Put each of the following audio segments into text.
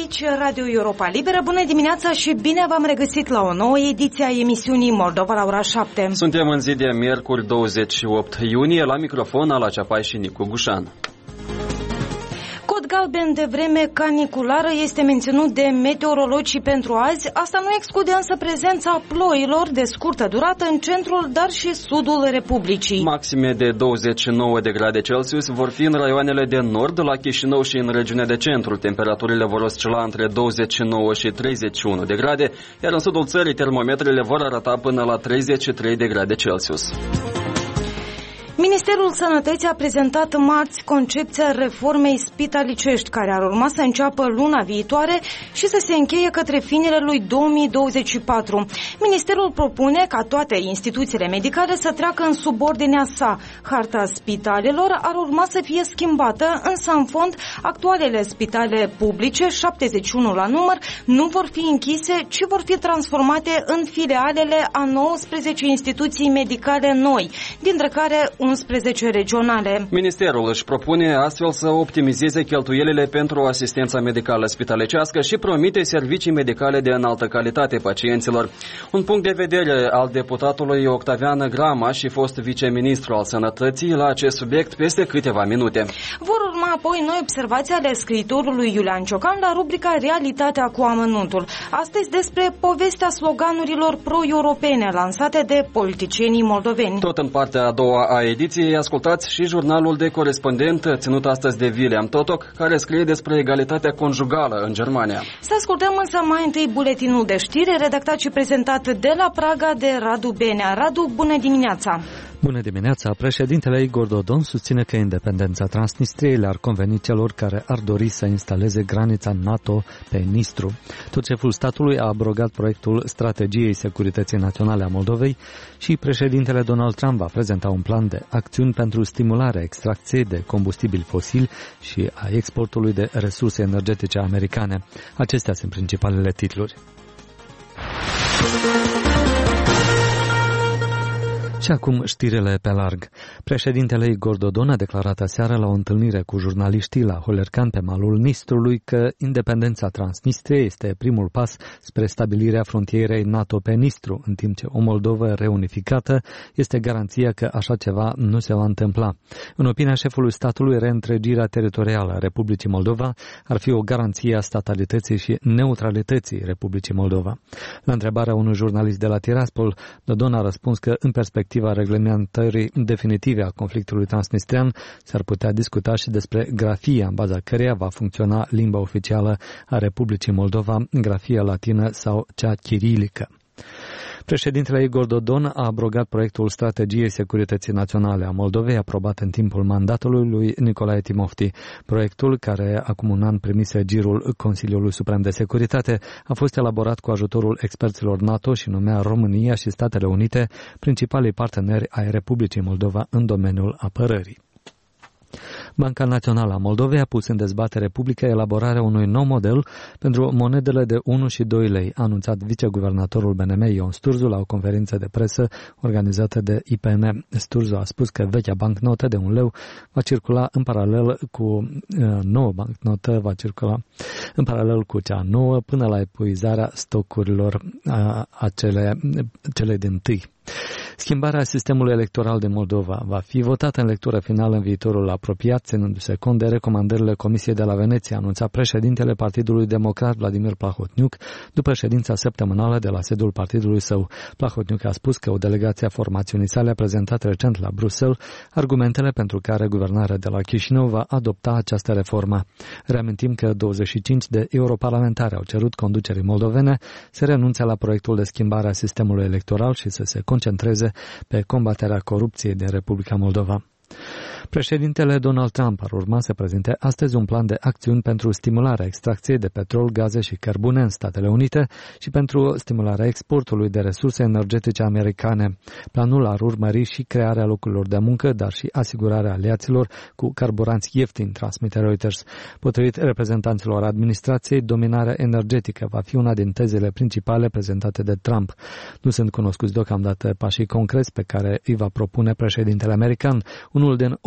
aici Radio Europa Liberă. Bună dimineața și bine v-am regăsit la o nouă ediție a emisiunii Moldova la ora 7. Suntem în zi de miercuri 28 iunie, la microfon Ala Ceapai și Nicu Gușan. Cod galben de vreme caniculară este menținut de meteorologi și pentru azi. Asta nu exclude însă prezența ploilor de scurtă durată în centrul, dar și sudul Republicii. Maxime de 29 de grade Celsius vor fi în raioanele de nord, la Chișinău și în regiunea de centru. Temperaturile vor oscila între 29 și 31 de grade, iar în sudul țării termometrele vor arăta până la 33 de grade Celsius. Ministerul Sănătății a prezentat marți concepția reformei spitalicești, care ar urma să înceapă luna viitoare și să se încheie către finele lui 2024. Ministerul propune ca toate instituțiile medicale să treacă în subordinea sa. Harta spitalelor ar urma să fie schimbată, însă în fond actualele spitale publice, 71 la număr, nu vor fi închise, ci vor fi transformate în filialele a 19 instituții medicale noi, dintre care 11 regionale. Ministerul își propune astfel să optimizeze cheltuielile pentru asistența medicală spitalecească și promite servicii medicale de înaltă calitate pacienților. Un punct de vedere al deputatului Octavian Grama și fost viceministru al Sănătății la acest subiect peste câteva minute. Vor urma apoi noi observații ale scriitorului Iulian Ciocan la rubrica Realitatea cu amănuntul. Astăzi despre povestea sloganurilor pro-europene lansate de politicienii moldoveni. Tot în partea a doua a ediției ascultați și jurnalul de corespondent ținut astăzi de William Totoc, care scrie despre egalitatea conjugală în Germania. Să ascultăm însă mai întâi buletinul de știri, redactat și prezentat de la Praga de Radu Benea. Radu, bună dimineața! Bună dimineața! Președintele Igor Dodon susține că independența Transnistriei le-ar conveni celor care ar dori să instaleze granița NATO pe Nistru. Tot șeful statului a abrogat proiectul Strategiei Securității Naționale a Moldovei și președintele Donald Trump va prezenta un plan de acțiuni pentru stimularea extracției de combustibili fosili și a exportului de resurse energetice americane. Acestea sunt principalele titluri. Și acum știrile pe larg. Președintele Igor Dodon a declarat aseară la o întâlnire cu jurnaliștii la Holercan pe malul Nistrului că independența Transnistriei este primul pas spre stabilirea frontierei NATO pe Nistru, în timp ce o Moldovă reunificată este garanția că așa ceva nu se va întâmpla. În opinia șefului statului, reîntregirea teritorială a Republicii Moldova ar fi o garanție a statalității și neutralității Republicii Moldova. La întrebarea unui jurnalist de la Tiraspol, Dodon a răspuns că în perspectiva reglementării definitive a conflictului transnistrian s-ar putea discuta și despre grafia în baza căreia va funcționa limba oficială a Republicii Moldova, grafia latină sau cea chirilică. Președintele Igor Dodon a abrogat proiectul Strategiei Securității Naționale a Moldovei, aprobat în timpul mandatului lui Nicolae Timofti. Proiectul, care acum un an primise girul Consiliului Suprem de Securitate, a fost elaborat cu ajutorul experților NATO și numea România și Statele Unite, principalii parteneri ai Republicii Moldova în domeniul apărării. Banca Națională a Moldovei a pus în dezbatere publică elaborarea unui nou model pentru monedele de 1 și 2 lei, a anunțat viceguvernatorul BNM Ion Sturzu la o conferință de presă organizată de IPN. Sturzu a spus că vechea bancnotă de 1 leu va circula în paralel cu nouă bancnotă, în paralel cu cea nouă până la epuizarea stocurilor cele din tâi. Schimbarea sistemului electoral de Moldova va fi votată în lectură finală în viitorul apropiat, ținându-se cont de recomandările Comisiei de la Veneția, anunța președintele Partidului Democrat Vladimir Plahotniuc după ședința săptămânală de la sediul partidului său. Plahotniuc a spus că o delegație a formațiunii sale a prezentat recent la Bruxelles argumentele pentru care guvernarea de la Chișinău va adopta această reformă. Reamintim că 25 de europarlamentari au cerut conducerii moldovene să renunțe la proiectul de schimbare a sistemului electoral și să se concentreze pe combaterea corupției din Republica Moldova. Președintele Donald Trump ar urma să prezinte astăzi un plan de acțiuni pentru stimularea extracției de petrol, gaze și cărbune în Statele Unite și pentru stimularea exportului de resurse energetice americane. Planul ar urmări și crearea locurilor de muncă, dar și asigurarea aliaților cu carburanți ieftini, transmite Reuters. Potrivit reprezentanților administrației, dominarea energetică va fi una din tezele principale prezentate de Trump. Nu sunt cunoscuți deocamdată pașii concreți pe care îi va propune președintele american, unul din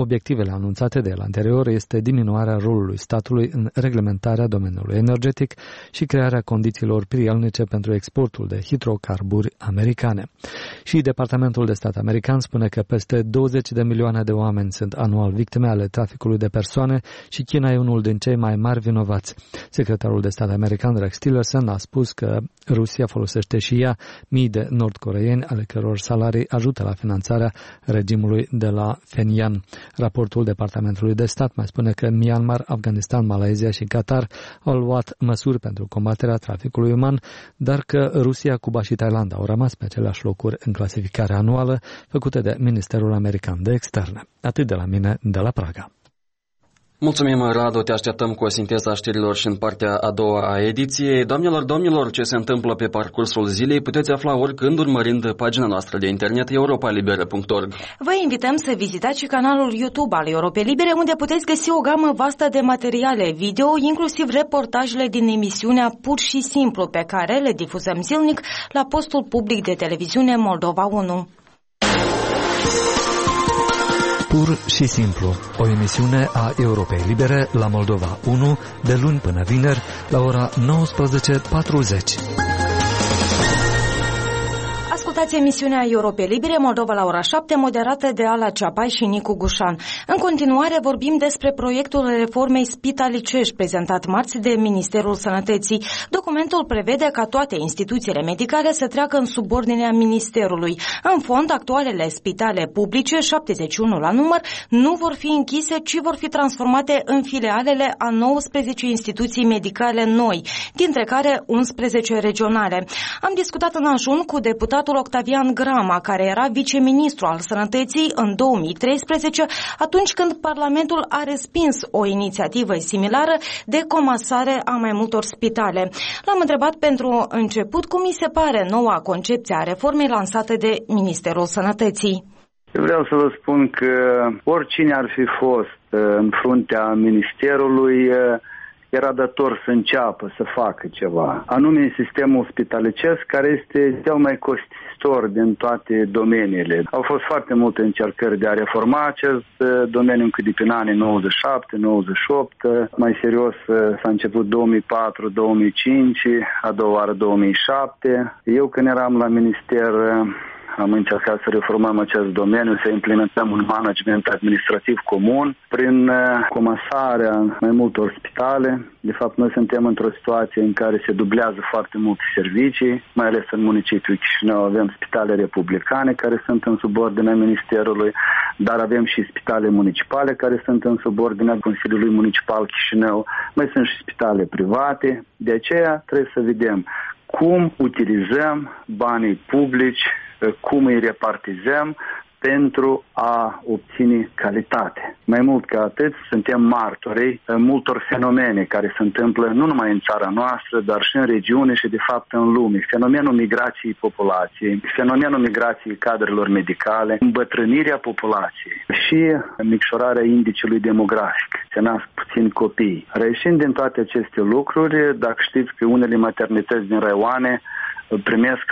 obiectivele anunțate de el anterior este diminuarea rolului statului în reglementarea domeniului energetic și crearea condițiilor prielnice pentru exportul de hidrocarburi americane. Și Departamentul de Stat american spune că peste 20 de milioane de oameni sunt anual victime ale traficului de persoane și China e unul din cei mai mari vinovați. Secretarul de Stat american Rex Tillerson a spus că Rusia folosește și ea mii de nord-coreeni ale căror salarii ajută la finanțarea regimului de la Phenian. Raportul Departamentului de Stat mai spune că Myanmar, Afganistan, Malaysia și Qatar au luat măsuri pentru combaterea traficului uman, dar că Rusia, Cuba și Thailanda au rămas pe aceleași locuri în clasificarea anuală făcută de Ministerul American de Externe. Atât de la mine, de la Praga. Mulțumim, Radu, te așteptăm cu o sinteză a știrilor și în partea a doua a ediției. Doamnelor, domnilor, ce se întâmplă pe parcursul zilei puteți afla oricând urmărind pagina noastră de internet europalibera.org. Vă invităm să vizitați și canalul YouTube al Europei Libere, unde puteți găsi o gamă vastă de materiale video, inclusiv reportajele din emisiunea Pur și Simplu, pe care le difuzăm zilnic la postul public de televiziune Moldova 1. Pur și Simplu, o emisiune a Europei Libere la Moldova 1, de luni până vineri, la ora 19:40. Ascultați emisiunea Europei Libere, Moldova la ora 7, moderată de Ala Ceapai și Nicu Gușan. În continuare vorbim despre proiectul reformei spitalicești prezentat marți de Ministerul Sănătății. Documentul prevede ca toate instituțiile medicale să treacă în subordinea Ministerului. În fond, actualele spitale publice, 71 la număr, nu vor fi închise, ci vor fi transformate în filialele a 19 instituții medicale noi, dintre care 11 regionale. Am discutat în ajun cu deputatul Octavian Grama, care era viceministru al Sănătății în 2013, atunci când Parlamentul a respins o inițiativă similară de comasare a mai multor spitale. L-am întrebat pentru început cum mi se pare noua concepție a reformei lansată de Ministerul Sănătății. Vreau să vă spun că oricine ar fi fost în fruntea Ministerului era dator să înceapă să facă ceva, anume sistemul spitalicesc, care este cel mai costisitor din toate domeniile. Au fost foarte multe încercări de a reforma acest domeniu încă de prin anii 97-98, mai serios s-a început 2004-2005, a doua oară 2007. Eu când eram la minister am încercat să reformăm acest domeniu, să implementăm un management administrativ comun prin comasarea mai multor spitale. De fapt, noi suntem într-o situație în care se dublează foarte multe servicii, mai ales în municipiul Chișinău avem spitale republicane care sunt în subordinea Ministerului, dar avem și spitale municipale care sunt în subordinea Consiliului Municipal Chișinău, mai sunt și spitale private. De aceea trebuie să vedem cum utilizăm banii publici, cum îi repartizăm pentru a obține calitate. Mai mult ca atât, suntem martorii multor fenomene care se întâmplă nu numai în țara noastră, dar și în regiune și de fapt în lume. Fenomenul migrației populației, fenomenul migrației cadrelor medicale, îmbătrânirea populației și micșorarea indicului demografic. Se nasc puțini copii. Reieșind din toate aceste lucruri, dacă știți că unele maternități din raioane primesc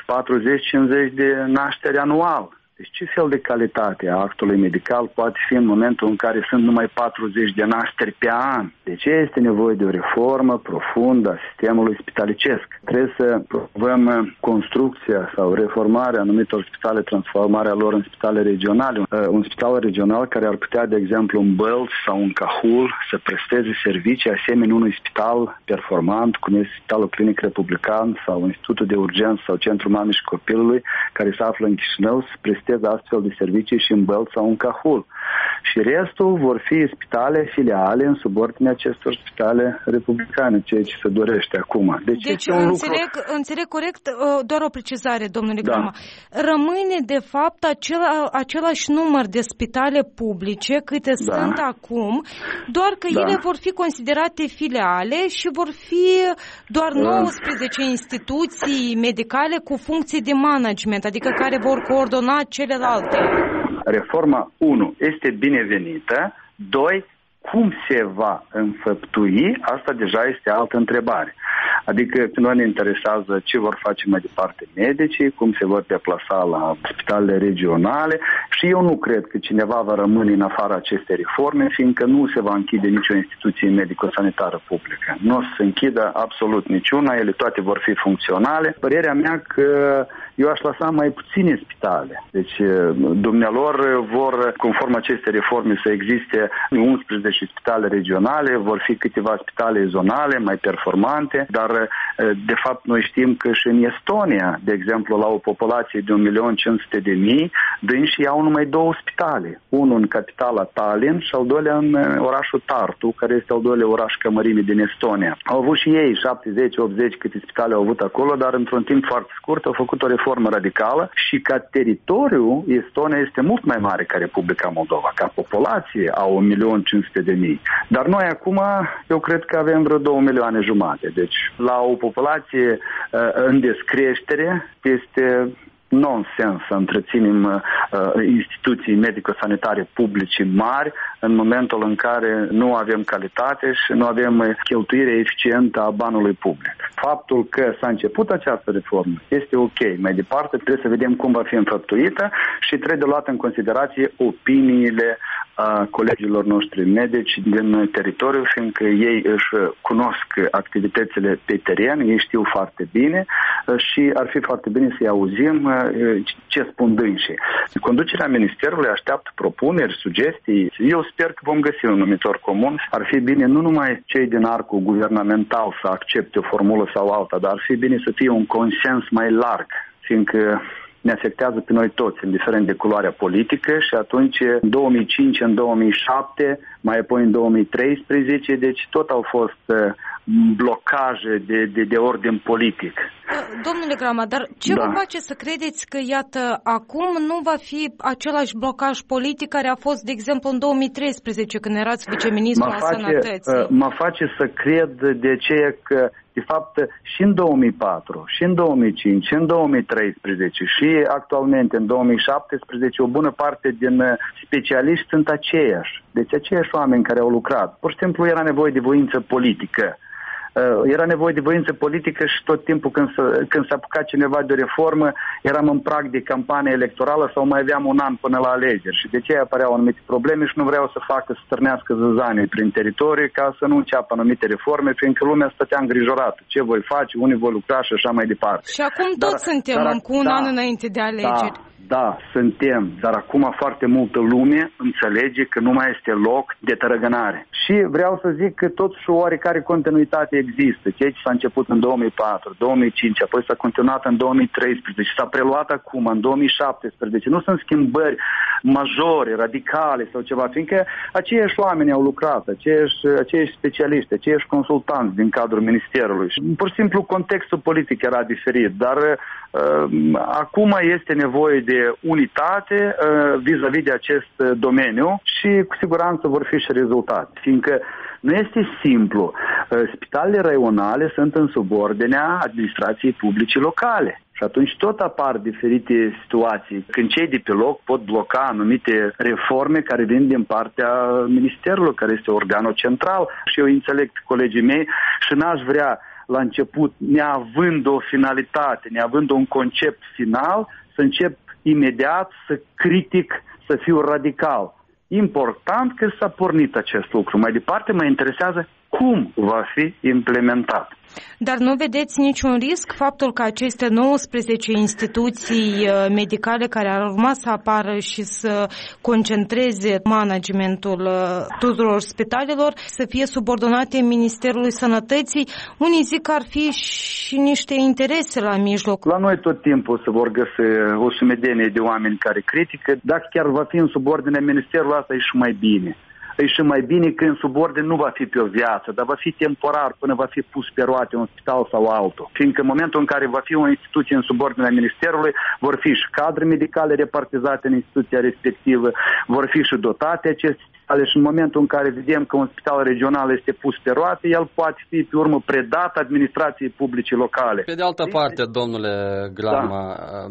40-50 de nașteri anual. Deci ce fel de calitate a actului medical poate fi în momentul în care sunt numai 40 de nașteri pe an? De ce este nevoie de o reformă profundă a sistemului spitalicesc? Trebuie să promovăm construcția sau reformarea anumitor spitale, transformarea lor în spitale regionale. Un spital regional care ar putea, de exemplu, în Bălți sau în Cahul să presteze servicii asemenea unui spital performant, cum este Spitalul Clinic Republican sau Institutul de Urgență sau Centrul Mamei și Copilului, care se află în Chișinău, să presteze astfel de servicii și în Bălți sau în Cahul. Și restul vor fi spitale, filiale în subordinea acestor spitale republicane, ceea ce se dorește acum. Deci înțeleg corect, doar o precizare, domnule Grama. Rămâne de fapt același număr de spitale publice câte sunt acum, doar că ele vor fi considerate filiale și vor fi doar 19 instituții medicale cu funcții de management, adică care vor coordona celelalte. Reforma 1 este binevenită, 2, cum se va înfăptui, asta deja este altă întrebare. Adică noi ne interesează ce vor face mai departe medicii, cum se vor deplasa la spitalele regionale și eu nu cred că cineva va rămâne în afara acestei reforme, fiindcă nu se va închide nicio instituție medico-sanitară publică. Nu o să se închidă absolut niciuna, ele toate vor fi funcționale. Părerea mea că eu aș lăsa mai puține spitale. Deci dumnealor vor, conform acestei reforme, să existe 11 spitale regionale, vor fi câteva spitale zonale mai performante, dar de fapt noi știm că și în Estonia, de exemplu, la o populație de 1.500.000, dânsii au numai 2 spitale. Unul în capitala Tallinn și al doilea în orașul Tartu, care este al doilea oraș ca mărime din Estonia. Au avut și ei 70-80 câte spitale au avut acolo, dar într-un timp foarte scurt au făcut o reformă radicală și ca teritoriu Estonia este mult mai mare ca Republica Moldova. Ca populație au 1.500.000. Dar noi acum, eu cred că avem vreo 2,5 milioane. Deci la o populație în descreștere este nonsens să întreținem instituții medico-sanitare publice mari în momentul în care nu avem calitate și nu avem cheltuire eficientă a banului public. Faptul că s-a început această reformă este ok. Mai departe trebuie să vedem cum va fi înfăptuită și trebuie luat în considerație opiniile colegilor noștri medici din teritoriu, fiindcă ei își cunosc activitățile pe teren, ei știu foarte bine și ar fi foarte bine să-i auzim ce spun dânsii. Conducerea Ministerului așteaptă propuneri, sugestii. Eu sper că vom găsi un numitor comun. Ar fi bine nu numai cei din arcul guvernamental să accepte o formulă sau alta, dar ar fi bine să fie un consens mai larg, fiindcă ne afectează pe noi toți, indiferent de culoarea politică și atunci în 2005, în 2007, mai apoi în 2013, deci tot au fost blocaje de ordin politic. Domnule Grama, dar ce vă face să credeți că, iată, acum nu va fi același blocaj politic care a fost, de exemplu, în 2013, când erați viceministru al Sănătății? Mă face să cred de aceea că, de fapt, și în 2004, și în 2005, și în 2013, și actualmente în 2017, o bună parte din specialiști sunt aceiași. Deci aceiași oameni care au lucrat. Pur și simplu era nevoie de voință politică. Era nevoie de voință politică și tot timpul când s-a apucat cineva de o reformă, eram în prag de campanie electorală sau mai aveam un an până la alegeri și de aceea apăreau anumite probleme și nu vreau să facă să stârnească zăzanie prin teritorie ca să nu înceapă anumite reforme, fiindcă lumea stătea îngrijorată. Ce voi face, unii voi lucra și așa mai departe. Și acum toți suntem cu un an înainte de alegeri. Da, suntem, dar acum foarte multă lume înțelege că nu mai este loc de tărăgânare. Și vreau să zic că totuși o oarecare continuitate există. Ceea ce s-a început în 2004, 2005, apoi s-a continuat în 2013, s-a preluat acum, în 2017. Nu sunt schimbări majore, radicale sau ceva, fiindcă aceiași oameni au lucrat, aceiași specialiști, aceiași consultanți din cadrul Ministerului. Și, pur și simplu, contextul politic era diferit, dar acum este nevoie de unitate vis-a-vis de acest domeniu și cu siguranță vor fi și rezultate, fiindcă nu este simplu. Spitalele raionale sunt în subordinea administrației publice locale. Și atunci tot apar diferite situații când cei de pe loc pot bloca anumite reforme care vin din partea Ministerului, care este organul central. Și eu înțeleg colegii mei și n-aș vrea la început, neavând o finalitate, neavând un concept final, să încep imediat să critic, să fiu radical. Important că s-a pornit acest lucru. Mai departe mă interesează cum va fi implementat. Dar nu vedeți niciun risc faptul că aceste 19 instituții medicale care ar urma să apară și să concentreze managementul tuturor spitalelor să fie subordonate Ministerului Sănătății? Unii zic că ar fi și niște interese la mijloc. La noi tot timpul se vor găsi o sumedenie de oameni care critică. Dacă chiar va fi în subordinea Ministerului, asta e și mai bine. E și mai bine că în subordine nu va fi pe o viață, dar va fi temporar până va fi pus pe roate un spital sau altul. Fiindcă în momentul în care va fi o instituție în subordinea Ministerului, vor fi și cadre medicale repartizate în instituția respectivă, vor fi și dotate aceste spitale și în momentul în care vedem că un spital regional este pus pe roate, el poate fi pe urmă predat administrației publice locale. Pe de altă parte, domnule Grama,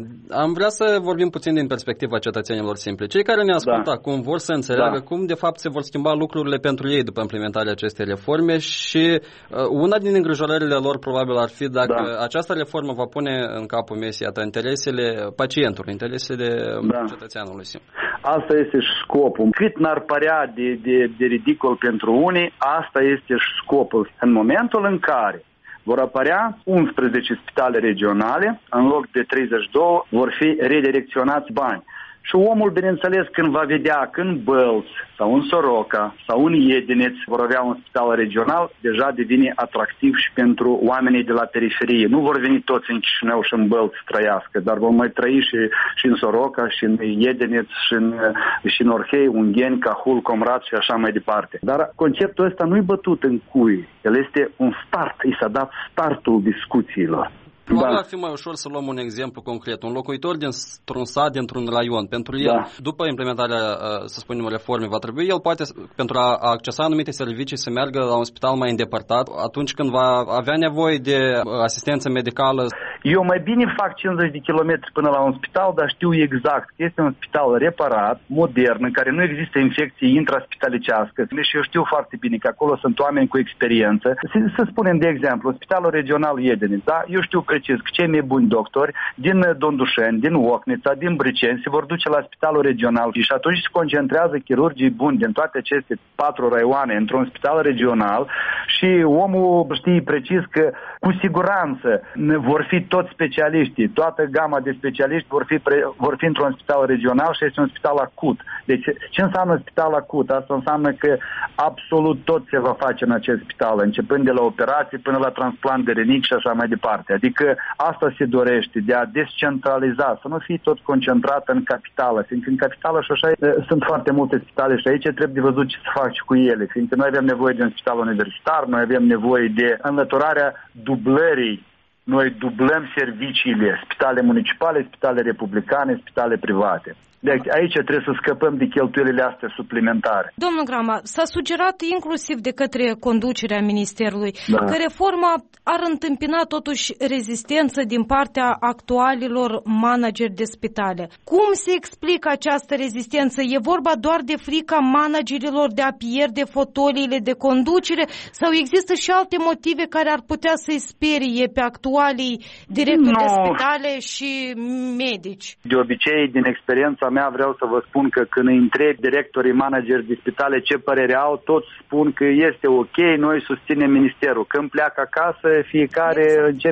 am vrea să vorbim puțin din perspectiva cetățenilor simpli. Cei care ne ascultă acum vor să înțeleagă cum de fapt se vor schimba lucrurile pentru ei după implementarea acestei reforme și una din îngrijorările lor probabil ar fi dacă această reformă va pune în capul mesei interesele pacientului, interesele cetățeanului simplu. Asta este și scopul. Cât n-ar părea de ridicol pentru unii, asta este și scopul. În momentul în care vor apărea 11 spitale regionale, în loc de 32 vor fi redirecționați bani. Și omul, bineînțeles, când va vedea că în Bălți sau în Soroca sau în Iedineț vor avea un spital regional, deja devine atractiv și pentru oamenii de la periferie. Nu vor veni toți în Chișinău și în Bălți să trăiască, dar vor mai trăi și în Soroca, și în Iedineț, și în Orhei, Ungheni, Cahul, Comrat și așa mai departe. Dar conceptul ăsta nu-i bătut în cui. El este un start, i s-a dat startul discuțiilor. Probabil ar fi mai ușor să luăm un exemplu concret. Un locuitor dintr-un sat, dintr-un raion, pentru el, după implementarea, să spunem, reformei, va trebui el poate, pentru a accesa anumite servicii, să meargă la un spital mai îndepărtat, atunci când va avea nevoie de asistență medicală. Eu mai bine fac 50 de kilometri până la un spital, dar știu exact că este un spital reparat, modern, în care nu există infecție intraspitalicească. Și eu știu foarte bine că acolo sunt oameni cu experiență. Să spunem, de exemplu, Spitalul Regional Iedineț, da? Eu știu precis că cei mai buni doctori din Dondușeni, din Ocnița, din Briceni se vor duce la Spitalul Regional și atunci se concentrează chirurgii buni din toate aceste 4 raioane într-un spital regional și omul știe precis că cu siguranță vor fi toți specialiștii, toată gama de specialiști vor fi într-un spital regional și este un spital acut. Deci ce înseamnă spital acut? Asta înseamnă că absolut tot se va face în acest spital, începând de la operații până la transplant de renic și așa mai departe. Adică asta se dorește, de a descentraliza, să nu fie tot concentrat în capitală, fiindcă în capitală și așa sunt foarte multe spitale și aici trebuie văzut ce să faci cu ele, fiindcă noi avem nevoie de un spital universitar, noi avem nevoie de înlăturarea dublării. Noi dublăm serviciile, spitale municipale, spitale republicane, spitale private. Deci aici trebuie să scăpăm de cheltuielile astea suplimentare. Domnul Grama, s-a sugerat inclusiv de către conducerea Ministerului că reforma ar întâmpina totuși rezistență din partea actualilor manageri de spitale. Cum se explică această rezistență? E vorba doar de frica managerilor de a pierde fotoliile de conducere sau există și alte motive care ar putea să-i sperie pe actualii directori de spitale și medici? De obicei, din experiența mea, vreau să vă spun că când îi întreb directorii manageri de spitale ce părere au, toți spun că este ok, noi susținem ministerul. Când pleacă acasă, fiecare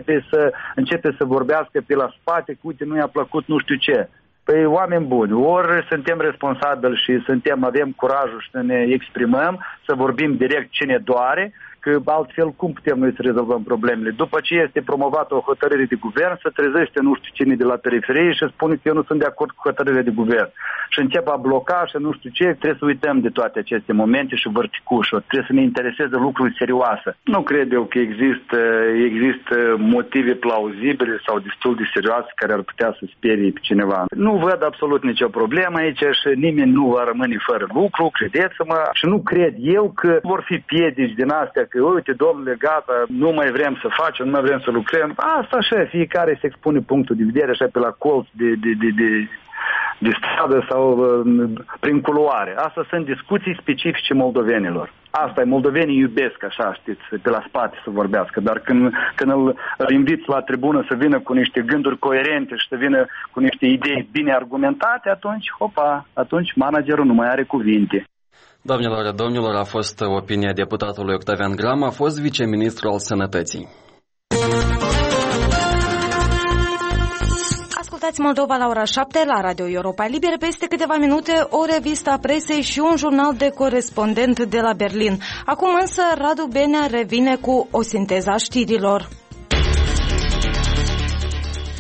începe să vorbească pe la spate, că uite, nu i-a plăcut nu știu ce. Păi, oameni buni, ori suntem responsabili și avem curajul să ne exprimăm, să vorbim direct ce ne doare, că altfel cum putem noi să rezolvăm problemele? După ce este promovată o hotărâre de guvern, se trezește nu știu cine de la periferie și spune că eu nu sunt de acord cu hotărârea de guvern. Și încep a bloca și nu știu ce, trebuie să uităm de toate aceste momente și vărticușuri. Trebuie să ne intereseze lucruri serioase. Nu cred eu că există motive plauzibile sau destul de serioase care ar putea să sperie pe cineva. Nu văd absolut nicio problemă aici și nimeni nu va rămâne fără lucru, credeți-mă. Și nu cred eu că vor fi piedici din astea că, uite, domnule, gata, nu mai vrem să facem, nu mai vrem să lucrăm. Asta așa, fiecare se expune punctul de vedere așa pe la colț de stradă sau prin culoare. Asta sunt discuții specifice moldovenilor. Asta e, moldovenii iubesc așa, știți, pe la spate să vorbească, dar când îl inviți la tribună să vină cu niște gânduri coerente și să vină cu niște idei bine argumentate, atunci managerul nu mai are cuvinte. Domnilor, a fost opinia deputatului Octavian Grama, a fost viceministru al Sănătății. Ascultați Moldova la ora 7 la Radio Europa Liberă. Peste câteva minute o revistă a presei și un jurnal de corespondent de la Berlin. Acum însă Radu Benea revine cu o sinteză a știrilor.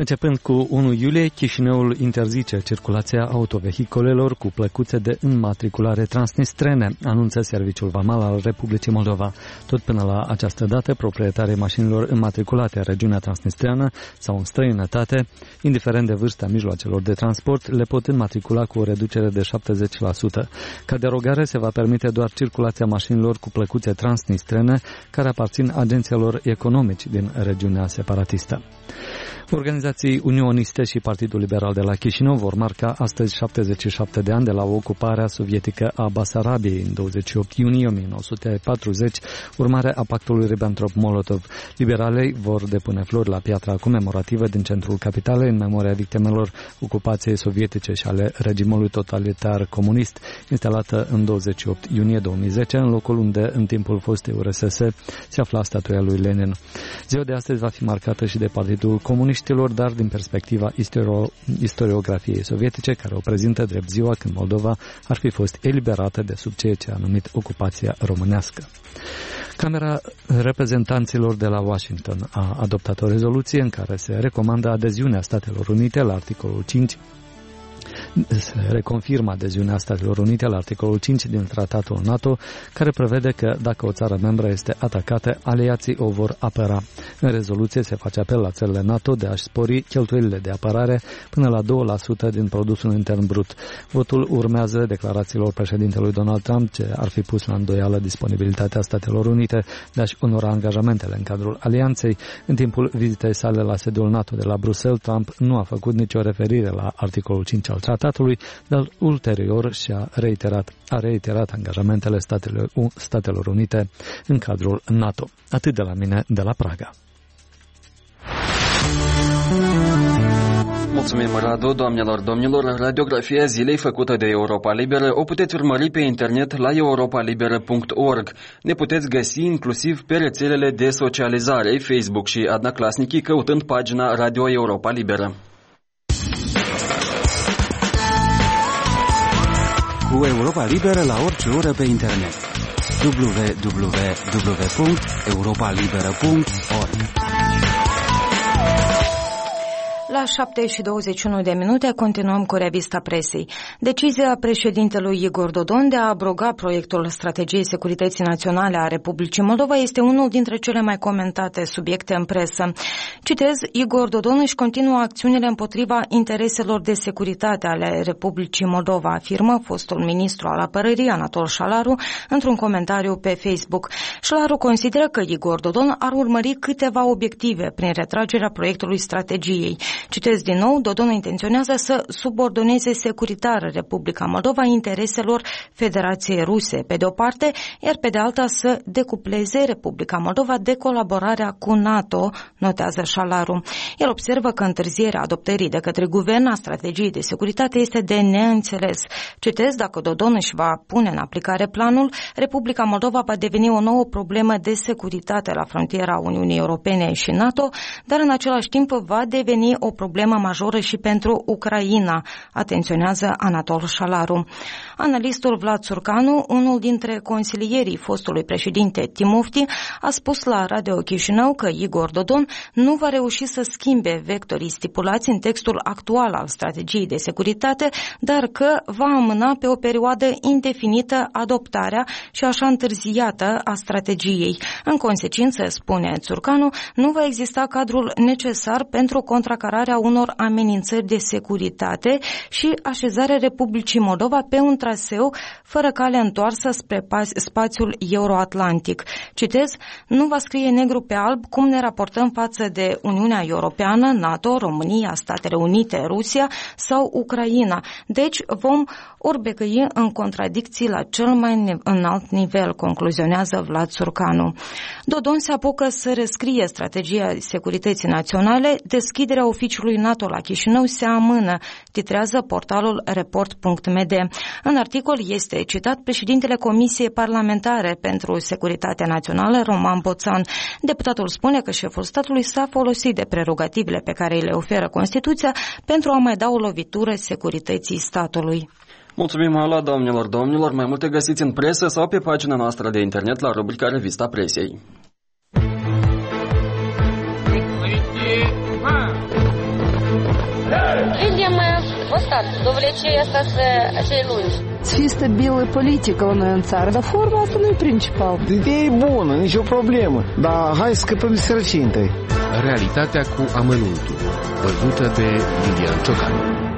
Începând cu 1 iulie, Chișinăul interzice circulația autovehicolelor cu plăcuțe de înmatriculare transnistrene, anunță Serviciul Vamal al Republicii Moldova. Tot până la această dată, proprietarii mașinilor înmatriculate în regiunea transnistreană sau în străinătate, indiferent de vârsta mijloacelor de transport, le pot înmatricula cu o reducere de 70%. Ca derogare se va permite doar circulația mașinilor cu plăcuțe transnistrene care aparțin agențiilor economici din regiunea separatistă. Organizații unioniste și Partidul Liberal de la Chișinău vor marca astăzi 77 de ani de la ocuparea sovietică a Basarabiei în 28 iunie 1940, urmare a pactului Ribbentrop-Molotov. Liberalii vor depune flori la piatra comemorativă din centrul capitalei în memoria victimelor ocupației sovietice și ale regimului totalitar comunist, instalată în 28 iunie 2010, în locul unde în timpul fostei URSS se afla statuia lui Lenin. Ziua de astăzi va fi marcată și de Partidul Comunist, dar din perspectiva istoriografiei sovietice, care o prezintă drept ziua când Moldova ar fi fost eliberată de sub ceea ce a numit ocupația românească. Camera Reprezentanților de la Washington a adoptat o rezoluție în care se recomandă adeziunea Statelor Unite la articolul 5. Se reconfirmă adeziunea Statelor Unite la articolul 5 din Tratatul NATO, care prevede că dacă o țară membră este atacată, aliații o vor apăra. În rezoluție se face apel la țările NATO de a-și spori cheltuielile de apărare până la 2% din produsul intern brut. Votul urmează declarațiilor președintelui Donald Trump, ce ar fi pus la îndoială disponibilitatea Statelor Unite de a-și onora angajamentele în cadrul alianței. În timpul vizitei sale la sediul NATO de la Bruxelles, Trump nu a făcut nicio referire la articolul 5 al tratatului, dar ulterior a reiterat angajamentele Statelor Unite în cadrul NATO. Atât de la mine, de la Praga. Mulțumim, Radu, doamnelor, domnilor. Radiografia zilei făcută de Europa Liberă o puteți urmări pe internet la europalibera.org. Ne puteți găsi inclusiv pe rețelele de socializare, Facebook și Adnaclasnici, căutând pagina Radio Europa Liberă. Cu Europa Liberă la orice oră pe internet. www.europalibera.org. La 7:21 continuăm cu revista presei. Decizia președintelui Igor Dodon de a abroga proiectul Strategiei Securității Naționale a Republicii Moldova este unul dintre cele mai comentate subiecte în presă. Citez, Igor Dodon își continuă acțiunile împotriva intereselor de securitate ale Republicii Moldova, afirmă fostul ministru al apărării Anatol Șalaru într-un comentariu pe Facebook. Șalaru consideră că Igor Dodon ar urmări câteva obiective prin retragerea proiectului strategiei. Citez din nou, Dodon intenționează să subordoneze securitar Republica Moldova intereselor Federației Ruse, pe de o parte, iar pe de alta să decupleze Republica Moldova de colaborarea cu NATO, notează Șalaru. El observă că întârzierea adoptării de către guvern a strategiei de securitate este de neînțeles. Citez, dacă Dodon își va pune în aplicare planul, Republica Moldova va deveni o nouă problemă de securitate la frontiera Uniunii Europene și NATO, dar în același timp va deveni o problemă majoră și pentru Ucraina, atenționează Anatol Șalaru. Analistul Vlad Surcanu, unul dintre consilierii fostului președinte Timofti, a spus la Radio Chișinău că Igor Dodon nu va reuși să schimbe vectorii stipulați în textul actual al strategiei de securitate, dar că va amâna pe o perioadă indefinită adoptarea și așa întârziată a strategiei. În consecință, spune Surcanu, nu va exista cadrul necesar pentru contracararea unor amenințări de securitate și așezarea Republicii Moldova pe un traseu fără cale întoarsă spre spațiul euroatlantic. Citez, nu va scrie negru pe alb cum ne raportăm față de Uniunea Europeană, NATO, România, Statele Unite, Rusia sau Ucraina. Deci vom orbecăi în contradicții la cel mai înalt nivel, concluzionează Vlad Surcanu. Dodon se apucă să rescrie strategia securității naționale, deschiderea oficiului NATO la Chișinău se amână, titrează portalul report.md. În articol este citat președintele Comisiei Parlamentare pentru Securitatea Națională, Roman Boțan. Deputatul spune că șeful statului s-a folosit de prerogativele pe care îi le oferă Constituția pentru a mai da o lovitură securității statului. Mulțumim, Ala, domnilor. Mai multe găsiți în presă sau pe pagina noastră de internet la rubrica Revista Presei. stat. Dovlecei asta cei lungi. Să fie stabilă politică la noi în țară, dar forma asta nu e principal. Ideea e bună, nicio problemă, dar hai să scăpăm de sărăcie întâi. Realitatea cu amănuntul, văzută de Lilian Ciocan.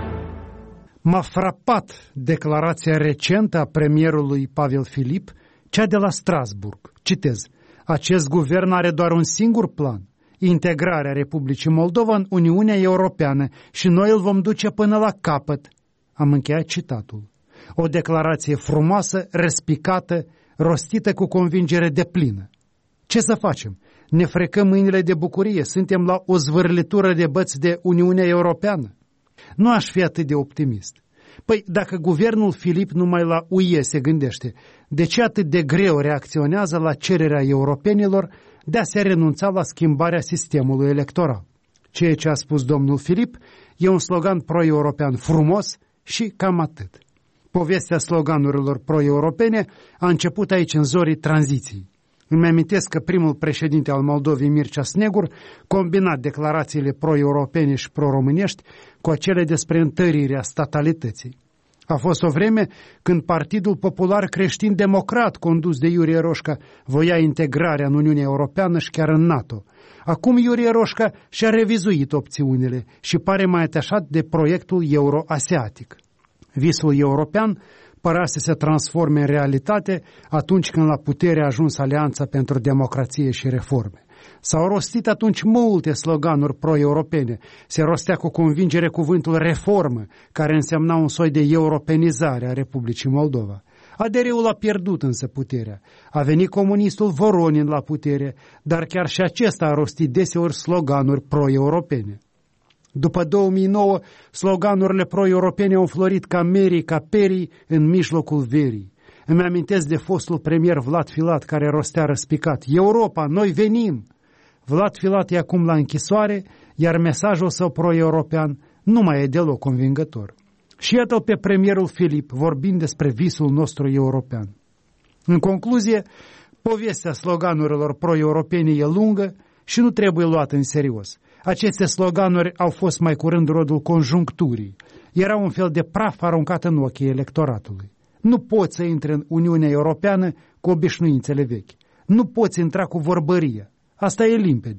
M-a frapat declarația recentă a premierului Pavel Filip, cea de la Strasburg. Citez: acest guvern are doar un singur plan, integrarea Republicii Moldova în Uniunea Europeană și noi îl vom duce până la capăt. Am încheiat citatul. O declarație frumoasă, răspicată, rostită cu convingere deplină. Ce să facem? Ne frecăm mâinile de bucurie, suntem la o zvârlitură de băți de Uniunea Europeană? Nu aș fi atât de optimist. Păi, dacă guvernul Filip numai la UE se gândește, de ce atât de greu reacționează la cererea europenilor de a se renunța la schimbarea sistemului electoral? Ceea ce a spus domnul Filip e un slogan pro-european frumos și cam atât. Povestea sloganurilor pro-europene a început aici în zorii tranziției. Îmi amintesc că primul președinte al Moldovei, Mircea Snegur, combina declarațiile pro-europene și pro-românești cu acele despre întărirea statalității. A fost o vreme când Partidul Popular Creștin-Democrat, condus de Iurie Roșca, voia integrarea în Uniunea Europeană și chiar în NATO. Acum Iurie Roșca și-a revizuit opțiunile și pare mai atașat de proiectul euro-asiatic. Visul european părea să se transforme în realitate atunci când la putere a ajuns Alianța pentru Democrație și Reforme. S-au rostit atunci multe sloganuri pro-europene. Se rostea cu convingere cuvântul reformă, care însemna un soi de europenizare a Republicii Moldova. ADR-ul a pierdut însă puterea. A venit comunistul Voronin la putere, dar chiar și acesta a rostit deseori sloganuri pro-europene. După 2009, sloganurile pro-europene au înflorit ca merii, ca perii în mijlocul verii. Îmi amintesc de fostul premier Vlad Filat, care rostea răspicat: Europa, noi venim! Vlad Filat e acum la închisoare, iar mesajul său pro-european nu mai e deloc convingător. Și iată-l pe premierul Filip vorbind despre visul nostru european. În concluzie, povestea sloganurilor pro-europene e lungă și nu trebuie luată în serios. Aceste sloganuri au fost mai curând rodul conjuncturii. Era un fel de praf aruncat în ochii electoratului. Nu poți să intri în Uniunea Europeană cu obișnuințele vechi. Nu poți intra cu vorbăria. Asta e limpede.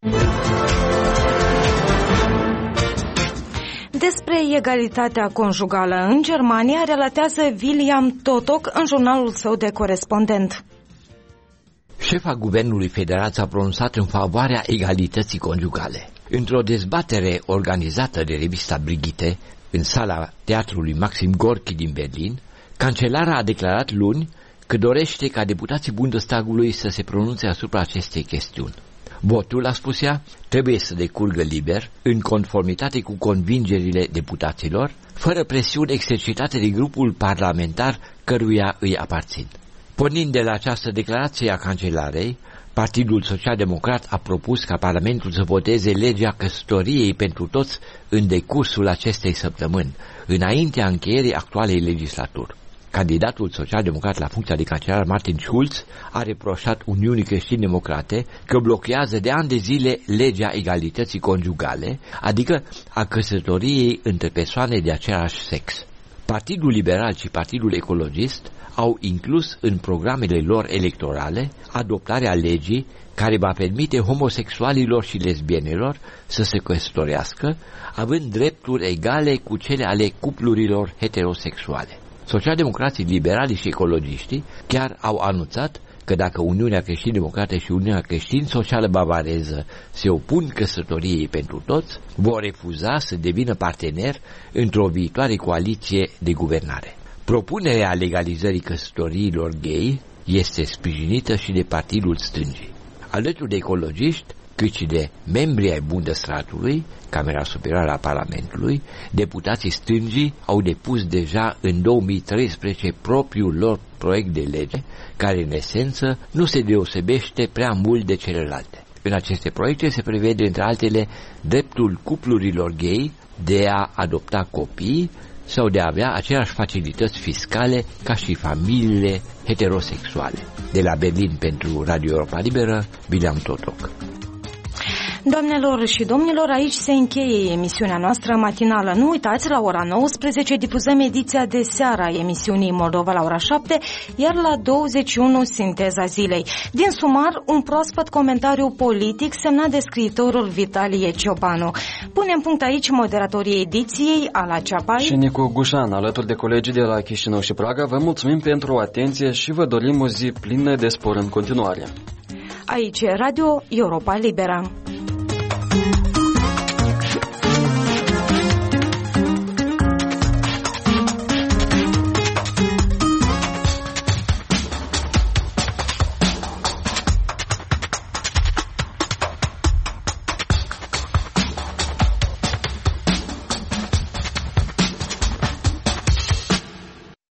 Despre egalitatea conjugală în Germania relatează William Totok în jurnalul său de corespondent. Șefa Guvernului Federal s-a pronunțat în favoarea egalității conjugale. Într-o dezbatere organizată de revista Brigitte în sala teatrului Maxim Gorki din Berlin, cancelara a declarat luni că dorește ca deputații Bundestagului să se pronunțe asupra acestei chestiuni. Votul, a spus ea, trebuie să decurgă liber, în conformitate cu convingerile deputaților, fără presiuni exercitate de grupul parlamentar căruia îi aparțin. Pornind de la această declarație a cancelarei, Partidul Social-Democrat a propus ca Parlamentul să voteze legea căsătoriei pentru toți în decursul acestei săptămâni, înaintea încheierii actualei legislaturi. Candidatul social-democrat la funcția de cancelar Martin Schulz a reproșat Uniunii Creștin-Democrate că blochează de ani de zile legea egalității conjugale, adică a căsătoriei între persoane de același sex. Partidul Liberal și Partidul Ecologist au inclus în programele lor electorale adoptarea legii care va permite homosexualilor și lesbienelor să se căsătorească, având drepturi egale cu cele ale cuplurilor heterosexuale. Socialdemocrații liberali și ecologiștii chiar au anunțat că dacă Uniunea Creștin-Democrată și Uniunea Creștin-Socială Bavareză se opun căsătoriei pentru toți, vor refuza să devină partener într-o viitoare coaliție de guvernare. Propunerea legalizării căsătoriilor gay este sprijinită și de Partidul Stângii. Alături de ecologiști, cât și de membrii ai Bundesratului, Camera Superioară a Parlamentului, deputații stângii au depus deja în 2013 propriul lor proiect de lege, care în esență nu se deosebește prea mult de celelalte. În aceste proiecte se prevede, între altele, dreptul cuplurilor gay de a adopta copii sau de a avea aceleași facilități fiscale ca și familiile heterosexuale. De la Berlin pentru Radio Europa Liberă, William Totok. Doamnelor și domnilor, aici se încheie emisiunea noastră matinală. Nu uitați, la ora 19 difuzăm ediția de seară a emisiunii Moldova la ora 7, iar la 21 Sinteza zilei. Din sumar, un proaspăt comentariu politic semnat de scriitorul Vitalie Ciobanu. Punem punct aici moderatorii ediției, Ala Ceapai și Nicu Gușan, alături de colegii de la Chișinău și Praga. Vă mulțumim pentru atenție și vă dorim o zi plină de spor în continuare. Aici e Radio Europa Liberă.